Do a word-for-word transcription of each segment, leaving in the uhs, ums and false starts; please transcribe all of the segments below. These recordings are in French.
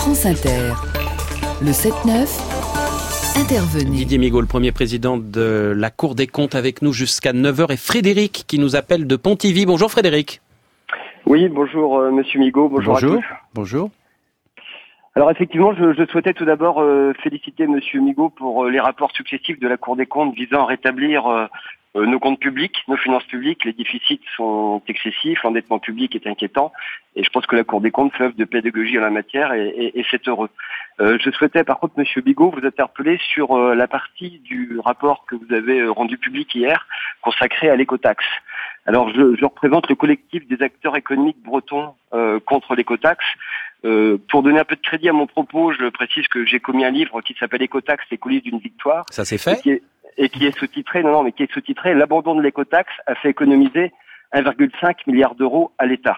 France Inter. Le sept neuf, intervenez. Didier Migaud, le premier président de la Cour des comptes, avec nous jusqu'à neuf heures, et Frédéric qui nous appelle de Pontivy. Bonjour Frédéric. Oui, bonjour euh, Monsieur Migaud, bonjour, bonjour à tous. Bonjour. Alors effectivement, je, je souhaitais tout d'abord euh, féliciter Monsieur Migaud pour euh, les rapports successifs de la Cour des comptes visant à rétablir euh, euh, nos comptes publics, nos finances publiques. Les déficits sont excessifs, l'endettement public est inquiétant, et je pense que la Cour des comptes fait œuvre de pédagogie en la matière, et, et, et c'est heureux. Euh, je souhaitais par contre, Monsieur Migaud, vous interpeller sur euh, la partie du rapport que vous avez euh, rendu public hier, consacré à l'écotaxe. Alors je, je représente le collectif des acteurs économiques bretons euh, contre l'écotaxe. Euh, pour donner un peu de crédit à mon propos, je précise que j'ai commis un livre qui s'appelle Écotaxe, les coulisses d'une victoire. Ça c'est fait. Et qui est, et qui est sous-titré, non, non, mais qui est sous-titré, l'abandon de l'écotaxe a fait économiser un virgule cinq milliard d'euros à l'État.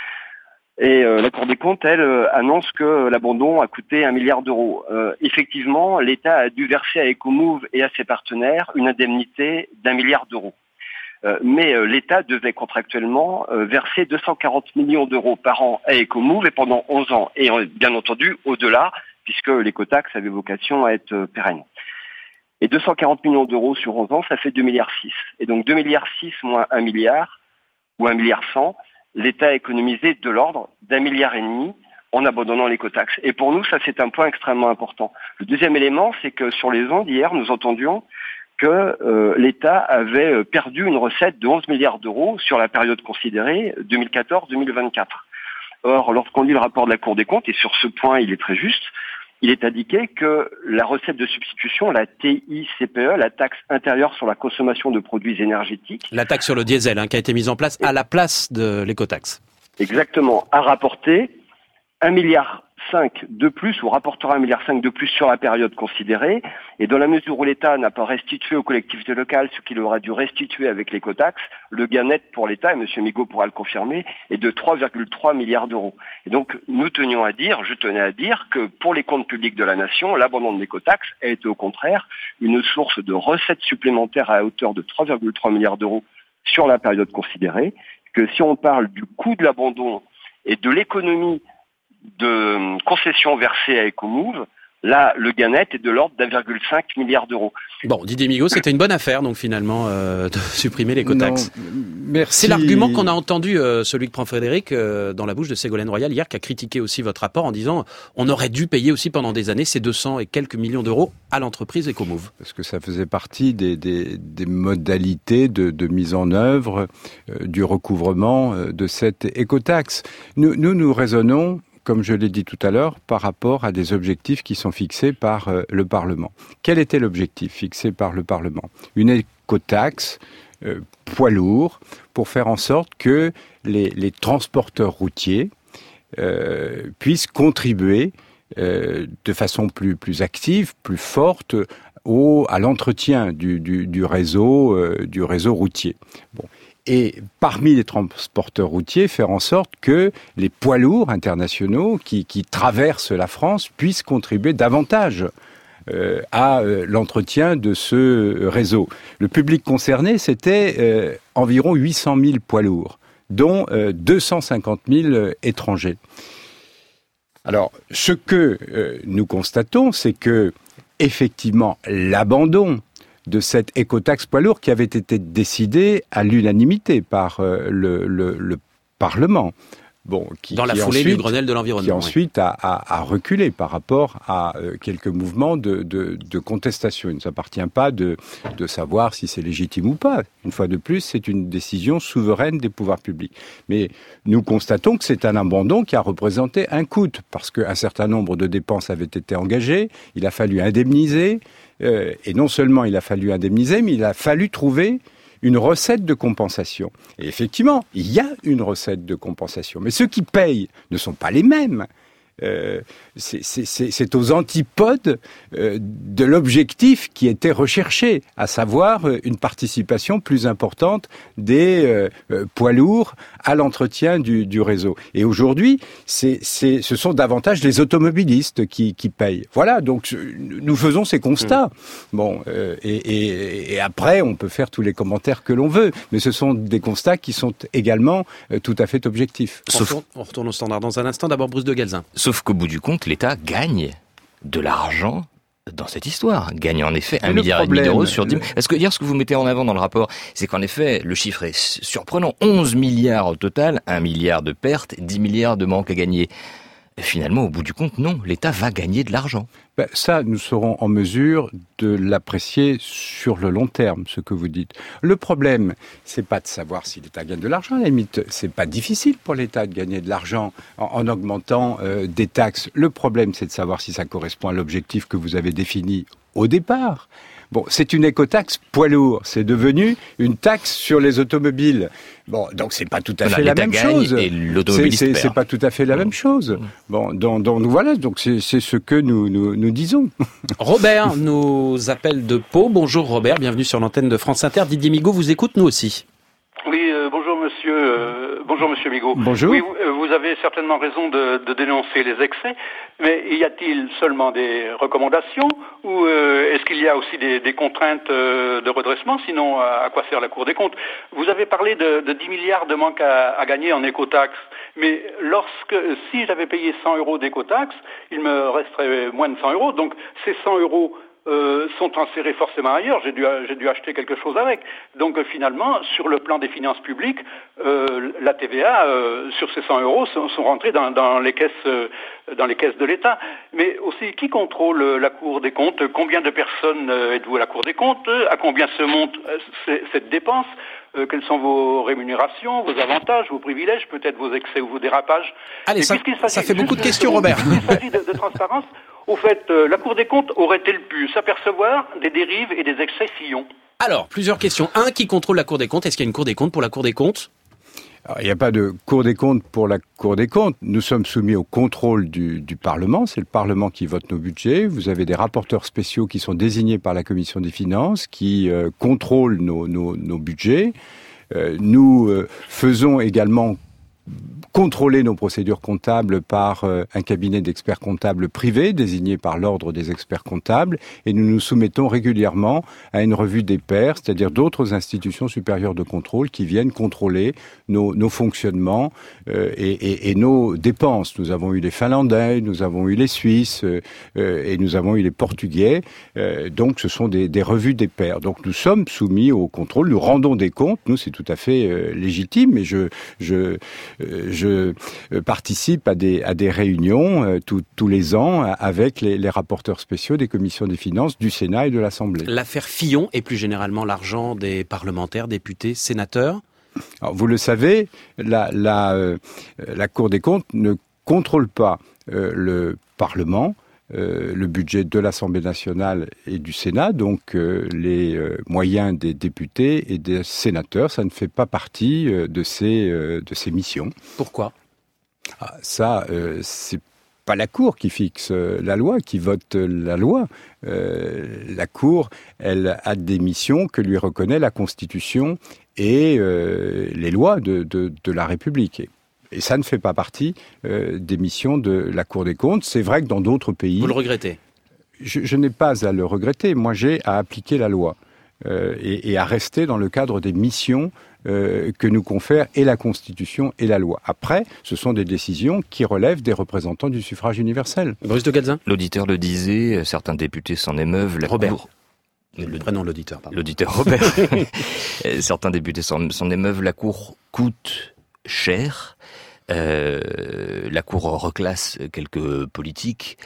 Et euh, la Cour des comptes, elle, euh, annonce que l'abandon a coûté un milliard d'euros. Euh, effectivement, l'État a dû verser à Ecomove et à ses partenaires une indemnité d'un milliard d'euros. Euh, mais euh, l'État devait contractuellement euh, verser deux cent quarante millions d'euros par an à Ecomove et pendant onze ans. Et euh, bien entendu, au-delà, puisque l'écotaxe avait vocation à être euh, pérenne. Et deux cent quarante millions d'euros sur onze ans, ça fait deux virgule six milliards. Et donc deux virgule six milliards moins un milliard, ou un milliard cent, l'État a économisé de l'ordre d'un milliard et demi en abandonnant l'écotaxe. Et pour nous, ça c'est un point extrêmement important. Le deuxième élément, c'est que sur les ondes, hier, nous entendions que euh, l'État avait perdu une recette de onze milliards d'euros sur la période considérée deux mille quatorze deux mille vingt-quatre. Or, lorsqu'on lit le rapport de la Cour des comptes, et sur ce point il est très juste, il est indiqué que la recette de substitution, la T I C P E, la taxe intérieure sur la consommation de produits énergétiques... La taxe sur le diesel, hein, qui a été mise en place à la place de l'écotaxe. Exactement, a rapporté un milliard cinq de plus, ou rapportera un milliard cinq de plus sur la période considérée, et dans la mesure où l'État n'a pas restitué aux collectivités locales ce qu'il aurait dû restituer avec l'écotaxe, le gain net pour l'État, et M. Migaud pourra le confirmer, est de trois virgule trois milliards d'euros. Et donc, nous tenions à dire, je tenais à dire que pour les comptes publics de la nation, l'abandon de l'écotaxe a été au contraire une source de recettes supplémentaires à hauteur de trois virgule trois milliards d'euros sur la période considérée, que si on parle du coût de l'abandon et de l'économie de concessions versées à Ecomove, là, le gain net est de l'ordre d'un virgule cinq milliard d'euros. Bon, Didier Migaud, c'était une bonne affaire, donc finalement, euh, de supprimer l'écotaxe. Non, merci. C'est l'argument qu'on a entendu, euh, celui que prend Frédéric, euh, dans la bouche de Ségolène Royal hier, qui a critiqué aussi votre rapport en disant on aurait dû payer aussi pendant des années ces deux cents et quelques millions d'euros à l'entreprise Ecomove. Parce que ça faisait partie des, des, des modalités de, de mise en œuvre euh, du recouvrement euh, de cette écotaxe. Nous, nous, nous raisonnons, comme je l'ai dit tout à l'heure, par rapport à des objectifs qui sont fixés par euh, le Parlement. Quel était l'objectif fixé par le Parlement ? Une écotaxe euh, poids lourd pour faire en sorte que les, les transporteurs routiers euh, puissent contribuer euh, de façon plus, plus active, plus forte au, à l'entretien du, du, du réseau, euh, du réseau routier. Bon. Et parmi les transporteurs routiers, faire en sorte que les poids lourds internationaux qui, qui traversent la France puissent contribuer davantage euh, à euh, l'entretien de ce réseau. Le public concerné, c'était euh, environ huit cent mille poids lourds, dont euh, deux cent cinquante mille étrangers. Alors, ce que euh, nous constatons, c'est que, effectivement, l'abandon de cette écotaxe poids lourd qui avait été décidée à l'unanimité par euh, le, le, le Parlement. Bon, qui, Dans la qui foulée ensuite, du Grenelle de l'environnement. Qui ensuite oui. a, a, a reculé par rapport à euh, quelques mouvements de, de, de contestation. Il ne s'appartient pas de, de savoir si c'est légitime ou pas. Une fois de plus, c'est une décision souveraine des pouvoirs publics. Mais nous constatons que c'est un abandon qui a représenté un coût, parce qu'un certain nombre de dépenses avaient été engagées, il a fallu indemniser, euh, et non seulement il a fallu indemniser, mais il a fallu trouver une recette de compensation. Et effectivement, il y a une recette de compensation. Mais ceux qui payent ne sont pas les mêmes. Euh, c'est, c'est, c'est aux antipodes euh, de l'objectif qui était recherché, à savoir une participation plus importante des euh, euh, poids lourds à l'entretien du, du réseau. Et aujourd'hui, c'est, c'est, ce sont davantage les automobilistes qui, qui payent. Voilà, donc nous faisons ces constats. Mmh. Bon, euh, et, et, et après, on peut faire tous les commentaires que l'on veut, mais ce sont des constats qui sont également euh, tout à fait objectifs. Sauf... On retourne au standard dans un instant. D'abord, Bruce de Guelzin. Sauf qu'au bout du compte, l'État gagne de l'argent dans cette histoire. Gagne en effet un milliard et demi d'euros sur dix. Est-ce que dire ce que vous mettez en avant dans le rapport, c'est qu'en effet, le chiffre est surprenant. onze milliards au total, un milliard de pertes, dix milliards de manque à gagner. Et finalement, au bout du compte, non, l'État va gagner de l'argent. Ben, ça, nous serons en mesure de l'apprécier sur le long terme, ce que vous dites. Le problème, c'est pas de savoir si l'État gagne de l'argent. À la limite, c'est pas difficile pour l'État de gagner de l'argent en, en augmentant euh, des taxes. Le problème, c'est de savoir si ça correspond à l'objectif que vous avez défini au départ. Bon, c'est une écotaxe poids lourd. C'est devenu une taxe sur les automobiles. Bon, donc c'est pas tout à fait la même chose. Et l'automobiliste c'est, c'est, c'est pas tout à fait la même chose. Bon, donc, donc voilà, donc c'est, c'est ce que nous, nous, nous disons. Robert nous appelle de Pau. Bonjour Robert, bienvenue sur l'antenne de France Inter. Didier Migaud vous écoute, nous aussi. Oui, euh, bonjour monsieur, euh, bonjour monsieur Migaud. Bonjour. Oui, vous, vous avez certainement raison de, de dénoncer les excès, mais y a-t-il seulement des recommandations ou euh, est-ce qu'il y a aussi des, des contraintes euh, de redressement? Sinon, à, à quoi sert la Cour des comptes? Vous avez parlé de, de dix milliards de manque à, à gagner en écotaxe, mais lorsque, si j'avais payé cent euros d'écotaxe, il me resterait moins de cent euros, donc ces cent euros Euh, sont transférés forcément ailleurs, j'ai dû, j'ai dû acheter quelque chose avec. Donc euh, finalement, sur le plan des finances publiques, euh, la T V A, euh, sur ces cent euros, sont, sont rentrés dans, dans, les caisses, euh, dans les caisses de l'État. Mais aussi, qui contrôle la Cour des comptes? Combien de personnes euh, êtes-vous à la Cour des comptes? À combien se monte euh, cette dépense? Euh, quelles sont vos rémunérations, vos avantages, vos privilèges, peut-être vos excès ou vos dérapages? Allez, ça, ça fait beaucoup de questions, Robert. Il s'agit de, de transparence. Au fait, euh, la Cour des comptes aurait-elle pu s'apercevoir des dérives et des excès sillons? Alors, plusieurs questions. Un, qui contrôle la Cour des comptes? Est-ce qu'il y a une Cour des comptes pour la Cour des comptes? Alors, il n'y a pas de Cour des comptes pour la Cour des comptes. Nous sommes soumis au contrôle du, du Parlement. C'est le Parlement qui vote nos budgets. Vous avez des rapporteurs spéciaux qui sont désignés par la Commission des finances, qui euh, contrôlent nos, nos, nos budgets. Euh, nous euh, faisons également contrôler nos procédures comptables par euh, un cabinet d'experts comptables privés désigné par l'ordre des experts comptables, et nous nous soumettons régulièrement à une revue des pairs, c'est-à-dire d'autres institutions supérieures de contrôle qui viennent contrôler nos, nos fonctionnements euh, et, et, et nos dépenses. Nous avons eu les Finlandais, nous avons eu les Suisses euh, et nous avons eu les Portugais. Euh, donc ce sont des, des revues des pairs. Donc nous sommes soumis au contrôle, nous rendons des comptes. Nous, c'est tout à fait euh, légitime, et je... je Je participe à des, à des réunions euh, tout, tous les ans avec les, les rapporteurs spéciaux des commissions des finances du Sénat et de l'Assemblée. L'affaire Fillon et plus généralement l'argent des parlementaires, députés, sénateurs? Alors, vous le savez, la, la, euh, la Cour des comptes ne contrôle pas euh, le Parlement, Euh, le budget de l'Assemblée nationale et du Sénat, donc euh, les euh, moyens des députés et des sénateurs, ça ne fait pas partie euh, de ces euh, de ces missions. Pourquoi? Ah, ça, euh, c'est pas la Cour qui fixe euh, la loi, qui vote euh, la loi. Euh, la Cour, elle a des missions que lui reconnaît la Constitution et euh, les lois de, de, de la République. Et ça ne fait pas partie euh, des missions de la Cour des comptes. C'est vrai que dans d'autres pays... Vous le regrettez? Je, je n'ai pas à le regretter. Moi, j'ai à appliquer la loi euh, et, et à rester dans le cadre des missions euh, que nous confèrent et la Constitution et la loi. Après, ce sont des décisions qui relèvent des représentants du suffrage universel. Bruce de Galzin? L'auditeur le disait, certains députés s'en émeuvent. La Robert. Cour... Le prénom de l'auditeur, pardon. L'auditeur Robert. Certains députés s'en, s'en émeuvent. La Cour coûte cher. Euh, la Cour reclasse quelques politiques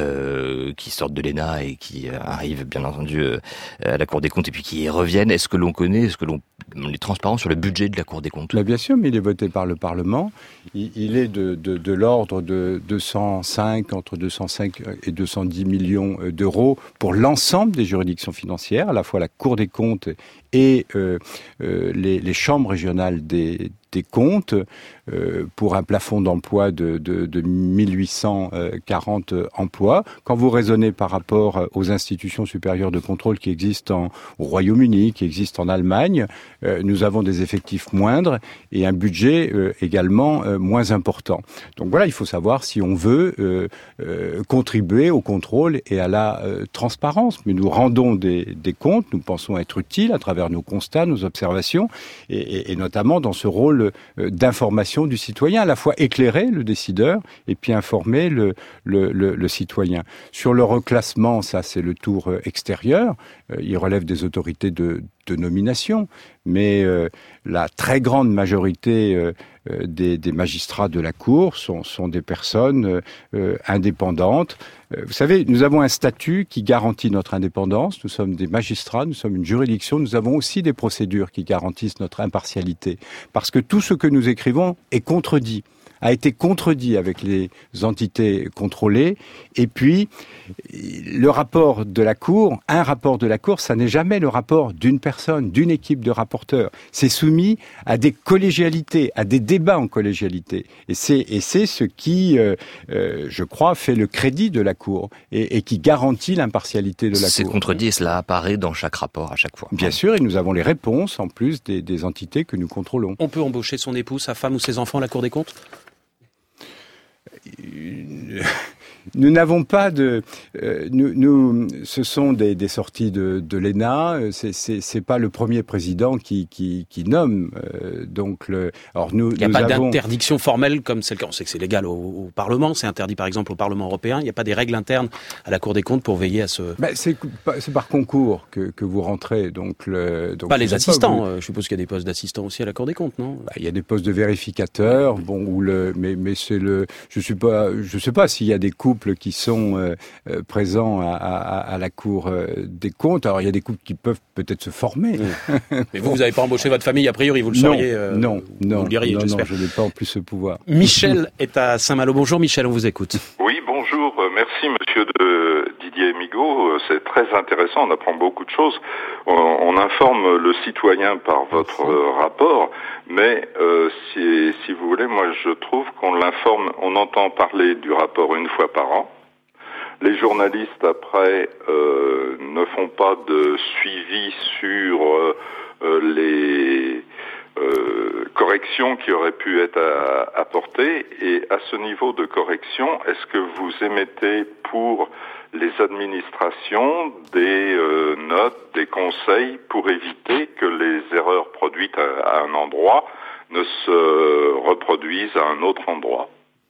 euh, qui sortent de l'E N A et qui arrivent bien entendu euh, à la Cour des comptes et puis qui y reviennent. Est-ce que l'on connaît, est-ce que l'on est transparent sur le budget de la Cour des comptes? Là, bien sûr, mais il est voté par le Parlement. Il, il est de, de, de l'ordre de deux cent cinq, entre deux cent cinq et deux cent dix millions d'euros pour l'ensemble des juridictions financières, à la fois la Cour des comptes et euh, euh, les, les chambres régionales des, des comptes, euh, pour un plafond d'emploi de, de, de mille huit cent quarante emplois. Quand vous raisonnez par rapport aux institutions supérieures de contrôle qui existent en, au Royaume-Uni, qui existent en Allemagne, euh, nous avons des effectifs moindres et un budget euh, également euh, moins important. Donc voilà, il faut savoir si on veut euh, euh, contribuer au contrôle et à la euh, transparence. Mais nous rendons des, des comptes, nous pensons être utiles à travers nos constats, nos observations, et, et, et notamment dans ce rôle euh, d'information mission du citoyen, à la fois éclairer le décideur et puis informer le, le, le, le citoyen. Sur le reclassement, ça c'est le tour extérieur, il relève des autorités de, de nomination, mais euh, la très grande majorité euh, des, des magistrats de la Cour sont, sont des personnes euh, indépendantes. Euh, vous savez, nous avons un statut qui garantit notre indépendance, nous sommes des magistrats, nous sommes une juridiction, nous avons aussi des procédures qui garantissent notre impartialité, parce que tout ce que nous écrivons est contredit, a été contredit avec les entités contrôlées. Et puis, le rapport de la Cour, un rapport de la Cour, ça n'est jamais le rapport d'une personne, d'une équipe de rapporteurs. C'est soumis à des collégialités, à des débats en collégialité. Et c'est, et c'est ce qui, euh, euh, je crois, fait le crédit de la Cour et, et qui garantit l'impartialité de la c'est Cour. C'est contredit et cela apparaît dans chaque rapport à chaque fois. Bien sûr, et nous avons les réponses, en plus, des, des entités que nous contrôlons. On peut embaucher son époux, sa femme ou ses enfants à la Cour des comptes ? Nous n'avons pas de, euh, nous, nous, ce sont des, des sorties de, de l'E N A. C'est, c'est, c'est pas le premier président qui, qui, qui nomme. Euh, donc, le, alors nous, il n'y a nous pas avons... d'interdiction formelle comme c'est le cas. On sait que c'est légal au, au Parlement. C'est interdit par exemple au Parlement européen. Il n'y a pas des règles internes à la Cour des comptes pour veiller à ce. Ben, c'est, c'est par concours que, que vous rentrez. Donc, le, donc pas les assistants. Pas, vous... Je suppose qu'il y a des postes d'assistants aussi à la Cour des comptes, non ? Ben, il y a des postes de vérificateurs. Bon, où le, mais, mais c'est le. Je suis pas. Je sais pas s'il y a des couples qui sont euh, euh, présents à, à, à la Cour euh, des comptes. Alors il y a des couples qui peuvent peut-être se former. Mmh. Mais vous, vous n'avez pas embauché votre famille, a priori, vous le sauriez. Euh, non, non, vous le diriez, non, j'espère. non, je n'ai pas en plus ce pouvoir. Michel est à Saint-Malo. Bonjour Michel, on vous écoute. Oui, bonjour. Merci monsieur de Didier Migaud. C'est très intéressant, on apprend beaucoup de choses. On, on informe le citoyen par votre euh, rapport, mais euh, si, si vous voulez, moi je trouve qu'on l'informe, on entend parler du rapport une fois par an. Les journalistes, après, euh, ne font pas de suivi sur euh, euh, les euh, corrections qui auraient pu être à, apportées. Et à ce niveau de correction, est-ce que vous émettez pour les administrations des euh, notes, des conseils pour éviter que les erreurs produites à, à un endroit ne se reproduisent à un autre endroit ?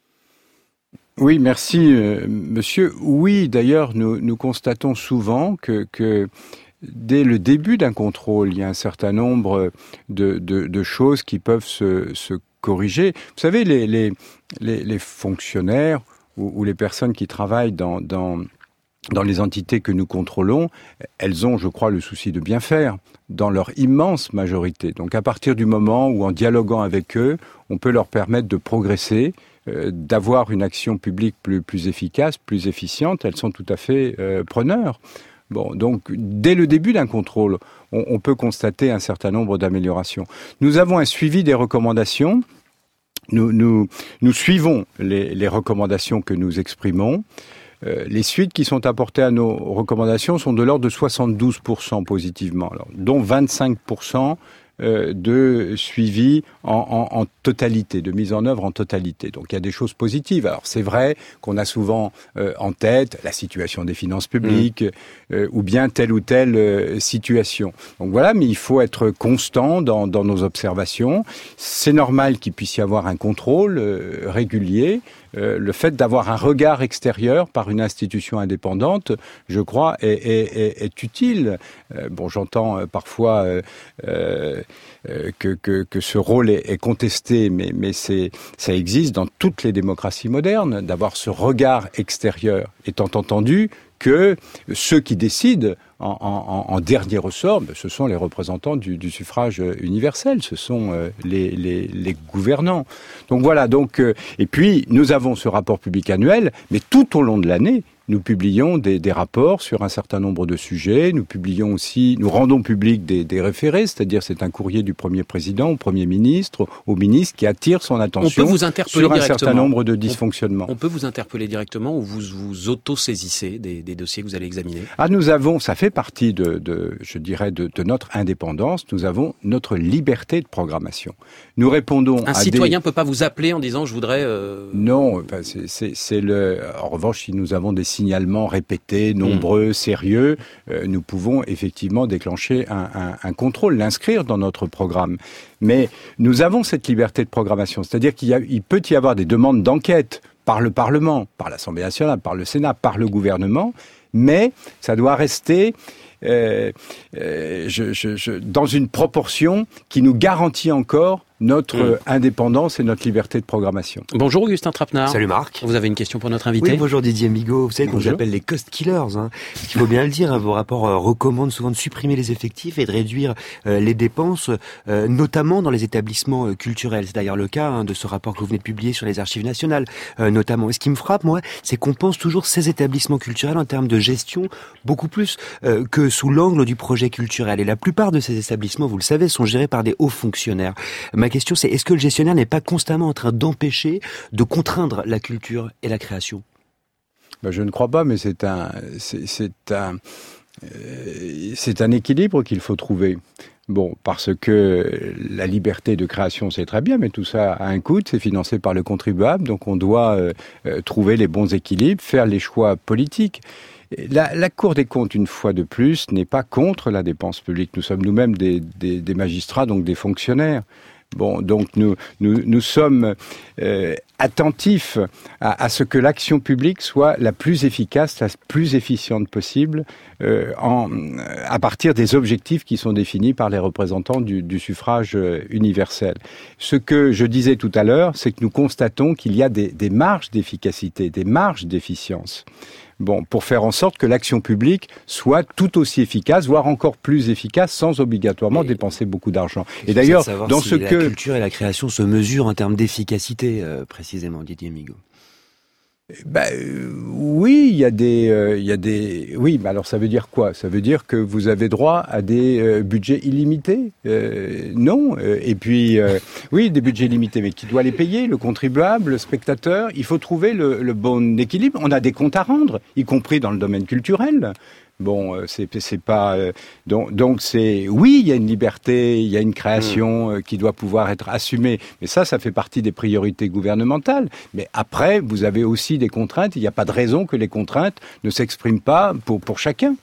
Oui, merci, euh, monsieur. Oui, d'ailleurs, nous, nous constatons souvent que, que dès le début d'un contrôle, il y a un certain nombre de, de, de choses qui peuvent se, se corriger. Vous savez, les, les, les, les fonctionnaires ou, ou les personnes qui travaillent dans, dans, dans les entités que nous contrôlons, elles ont, je crois, le souci de bien faire, dans leur immense majorité. Donc, à partir du moment où, en dialoguant avec eux, on peut leur permettre de progresser, euh, d'avoir une action publique plus, plus efficace, plus efficiente, elles sont tout à fait euh, preneurs. Bon, donc, dès le début d'un contrôle, on, on peut constater un certain nombre d'améliorations. Nous avons un suivi des recommandations. Nous, nous, nous suivons les, les recommandations que nous exprimons. Euh, les suites qui sont apportées à nos recommandations sont de l'ordre de soixante-douze pour cent positivement, alors, dont vingt-cinq pour cent euh, de suivi en, en, en totalité, de mise en œuvre en totalité. Donc il y a des choses positives. Alors c'est vrai qu'on a souvent euh, en tête la situation des finances publiques mmh. euh, ou bien telle ou telle euh, situation. Donc voilà, mais il faut être constant dans, dans nos observations. C'est normal qu'il puisse y avoir un contrôle euh, régulier. Euh, le fait d'avoir un regard extérieur par une institution indépendante, je crois, est, est, est, est utile. Euh, bon, j'entends euh, parfois euh, euh, que, que, que ce rôle est, est contesté, mais, mais c'est, ça existe dans toutes les démocraties modernes, d'avoir ce regard extérieur, étant entendu que ceux qui décident en, en, en dernier ressort, ce sont les représentants du, du suffrage universel, ce sont euh, les, les, les gouvernants. Donc voilà, donc, euh, et puis nous avons ce rapport public annuel, mais tout au long de l'année, nous publions des, des rapports sur un certain nombre de sujets. Nous publions aussi, nous rendons public des, des référés, c'est-à-dire c'est un courrier du Premier Président au Premier ministre, au ministre qui attire son attention on peut vous interpeller sur un certain nombre de dysfonctionnements. On, on peut vous interpeller directement ou vous vous auto-saisissez des, des dossiers que vous allez examiner ? Ah, nous avons, ça fait partie de, de je dirais, de, de notre indépendance. Nous avons notre liberté de programmation. Nous répondons un à citoyen des... peut pas vous appeler en disant je voudrais. Euh... Non, c'est, c'est, c'est le. En revanche, si nous avons des signalements répétés, nombreux, mmh. sérieux, euh, nous pouvons effectivement déclencher un, un, un contrôle, l'inscrire dans notre programme. Mais nous avons cette liberté de programmation, c'est-à-dire qu'il y a, il peut y avoir des demandes d'enquête par le Parlement, par l'Assemblée nationale, par le Sénat, par le gouvernement, mais ça doit rester euh, euh, je, je, je, dans une proportion qui nous garantit encore notre mmh. indépendance et notre liberté de programmation. Bonjour Augustin Trapenard. Salut Marc. Vous avez une question pour notre invité? Oui, bonjour Didier Migaud. Vous savez qu'on nous appelle les cost killers. Hein. Il faut bien le dire, hein, vos rapports euh, recommandent souvent de supprimer les effectifs et de réduire euh, les dépenses, euh, notamment dans les établissements euh, culturels. C'est d'ailleurs le cas hein, de ce rapport que vous venez de publier sur les archives nationales, euh, notamment. Et ce qui me frappe, moi, c'est qu'on pense toujours ces établissements culturels en termes de gestion beaucoup plus euh, que sous l'angle du projet culturel. Et la plupart de ces établissements, vous le savez, sont gérés par des hauts fonctionnaires. Ma La question, c'est est-ce que le gestionnaire n'est pas constamment en train d'empêcher, de contraindre la culture et la création? Ben, je ne crois pas, mais c'est un, c'est, c'est un, euh, c'est un équilibre qu'il faut trouver. Bon, parce que la liberté de création, c'est très bien, mais tout ça a un coût, c'est financé par le contribuable, donc on doit euh, euh, trouver les bons équilibres, faire les choix politiques. La, la Cour des comptes, une fois de plus, n'est pas contre la dépense publique. Nous sommes nous-mêmes des, des, des magistrats, donc des fonctionnaires. Bon, donc nous nous, nous sommes euh, attentifs à, à ce que l'action publique soit la plus efficace, la plus efficiente possible, euh, en, à partir des objectifs qui sont définis par les représentants du, du suffrage universel. Ce que je disais tout à l'heure, c'est que nous constatons qu'il y a des, des marges d'efficacité, des marges d'efficience. Bon, pour faire en sorte que l'action publique soit tout aussi efficace, voire encore plus efficace, sans obligatoirement et dépenser beaucoup d'argent. Et d'ailleurs, dans si ce la que... La culture et la création se mesurent en termes d'efficacité, euh, précisément, Didier Migaud. Ben euh, oui, il y a des, euh, il y a des, oui. Mais alors ça veut dire quoi? Ça veut dire que vous avez droit à des euh, budgets illimités? euh, Non. Euh, et puis euh, oui, des budgets illimités, mais qui doit les payer? Le contribuable, le spectateur. Il faut trouver le, le bon équilibre. On a des comptes à rendre, y compris dans le domaine culturel. Bon, c'est, c'est pas euh, donc donc c'est oui, il y a une liberté, il y a une création euh, qui doit pouvoir être assumée, mais ça, ça fait partie des priorités gouvernementales. Mais après, vous avez aussi des contraintes. Il n'y a pas de raison que les contraintes ne s'expriment pas pour pour chacun.